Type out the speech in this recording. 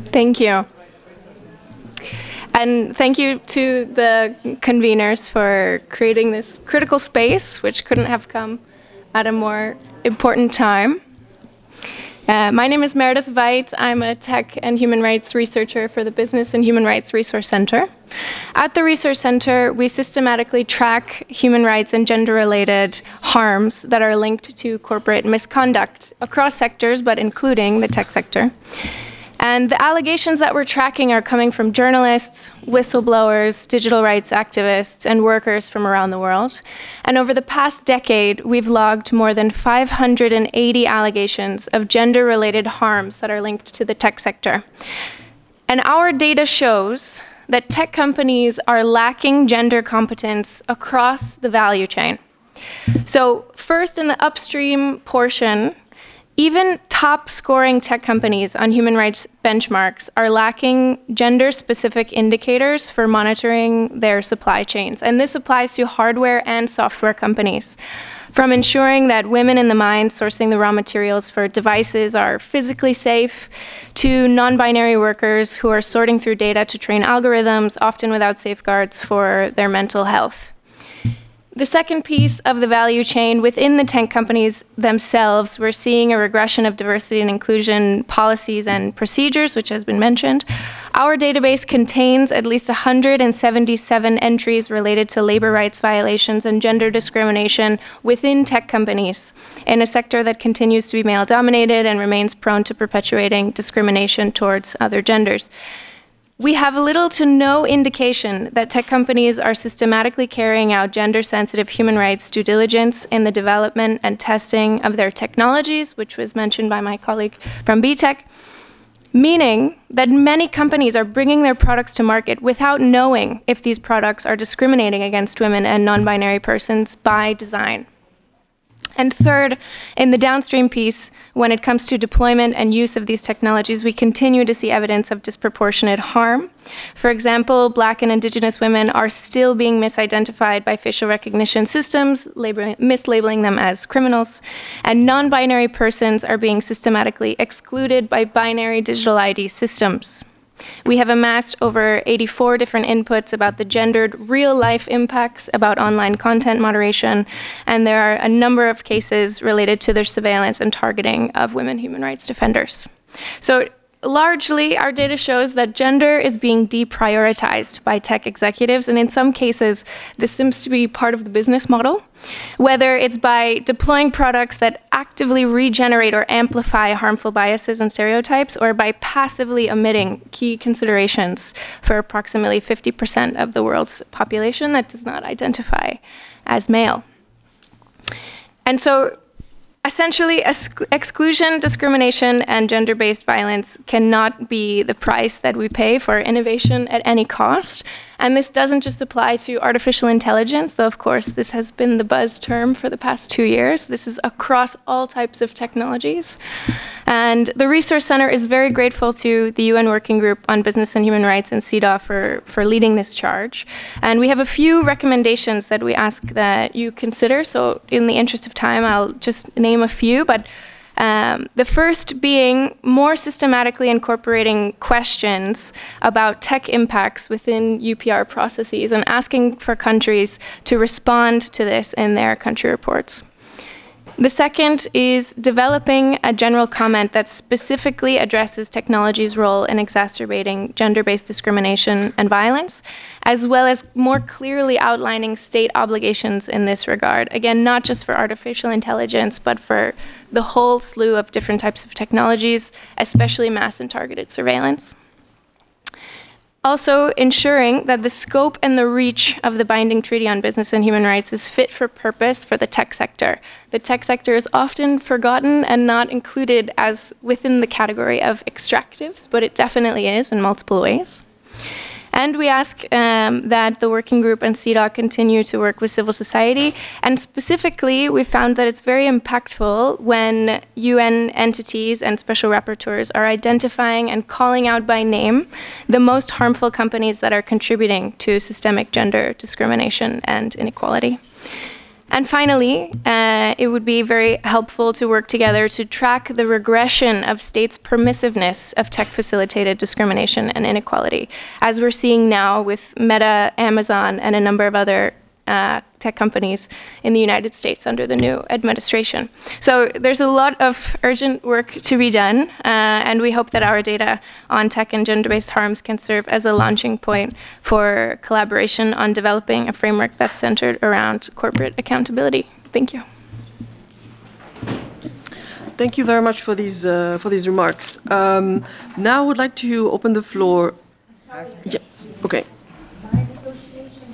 Thank you. And thank you to the conveners for creating this critical space, which couldn't have come at a more important time. My name is Meredith Veit. I'm a tech and human rights researcher for the Business and Human Rights Resource Center. At the Resource Center, we systematically track human rights and gender-related harms that are linked to corporate misconduct across sectors, but including the tech sector. And the allegations that we're tracking are coming from journalists, whistleblowers, digital rights activists, and workers from around the world. And over the past decade, we've logged more than 580 allegations of gender-related harms that are linked to the tech sector. And our data shows that tech companies are lacking gender competence across the value chain. So first, in the upstream portion, even top-scoring tech companies on human rights benchmarks are lacking gender-specific indicators for monitoring their supply chains. And this applies to hardware and software companies. From ensuring that women in the mines sourcing the raw materials for devices are physically safe, to non-binary workers who are sorting through data to train algorithms, often without safeguards for their mental health. The second piece of the value chain, within the tech companies themselves, we're seeing a regression of diversity and inclusion policies and procedures, which has been mentioned. Our database contains at least 177 entries related to labor rights violations and gender discrimination within tech companies in a sector that continues to be male-dominated and remains prone to perpetuating discrimination towards other genders. We have little to no indication that tech companies are systematically carrying out gender-sensitive human rights due diligence in the development and testing of their technologies, which was mentioned by my colleague from BTech, meaning that many companies are bringing their products to market without knowing if these products are discriminating against women and non-binary persons by design. And third, in the downstream piece, when it comes to deployment and use of these technologies, we continue to see evidence of disproportionate harm. For example, Black and Indigenous women are still being misidentified by facial recognition systems, mislabeling them as criminals, and non-binary persons are being systematically excluded by binary digital ID systems. We have amassed over 84 different inputs about the gendered real-life impacts about online content moderation, and there are a number of cases related to their surveillance and targeting of women human rights defenders. So largely, our data shows that gender is being deprioritized by tech executives, and in some cases, this seems to be part of the business model, whether it's by deploying products that actively regenerate or amplify harmful biases and stereotypes, or by passively omitting key considerations for approximately 50% of the world's population that does not identify as male. And so, essentially, exclusion, discrimination, and gender-based violence cannot be the price that we pay for innovation at any cost. And this doesn't just apply to artificial intelligence, though of course this has been the buzz term for the past 2 years. This is across all types of technologies. And the Resource Center is very grateful to the UN Working Group on Business and Human Rights and CEDAW for leading this charge. And we have a few recommendations that we ask that you consider. So in the interest of time, I'll just name a few, but the first being more systematically incorporating questions about tech impacts within UPR processes and asking for countries to respond to this in their country reports. The second is developing a general comment that specifically addresses technology's role in exacerbating gender-based discrimination and violence, as well as more clearly outlining state obligations in this regard. Again, not just for artificial intelligence, but for the whole slew of different types of technologies, especially mass and targeted surveillance. Also, ensuring that the scope and the reach of the binding Treaty on Business and Human Rights is fit for purpose for the tech sector. The tech sector is often forgotten and not included as within the category of extractives, but it definitely is in multiple ways. And we ask that the working group and CEDAW continue to work with civil society. And specifically, we found that it's very impactful when UN entities and special rapporteurs are identifying and calling out by name the most harmful companies that are contributing to systemic gender discrimination and inequality. And finally, it would be very helpful to work together to track the regression of states' permissiveness of tech-facilitated discrimination and inequality, as we're seeing now with Meta, Amazon, and a number of other tech companies in the United States under the new administration. So there's a lot of urgent work to be done, and we hope that our data on tech and gender-based harms can serve as a launching point for collaboration on developing a framework that's centered around corporate accountability. Thank you. Thank you very much for these remarks. Now I would like to open the floor. Yes. Okay.